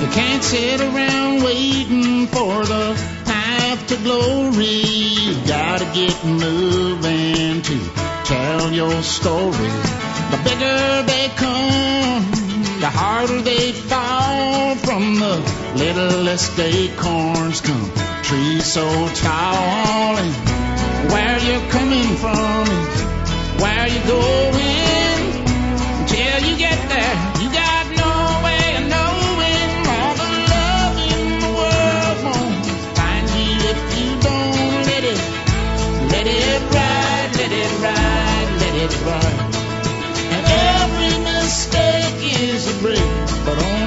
Can't sit around waiting for the path to glory. You gotta get moving to tell your story. The bigger they come, the harder they fall. From the littlest acorns come trees so tall. And where you're coming from is where you're going. Until you get there, you got no way of knowing. All the love in the world won't find you if you don't let it ride, let it ride, let it ride. And every mistake is a break, but only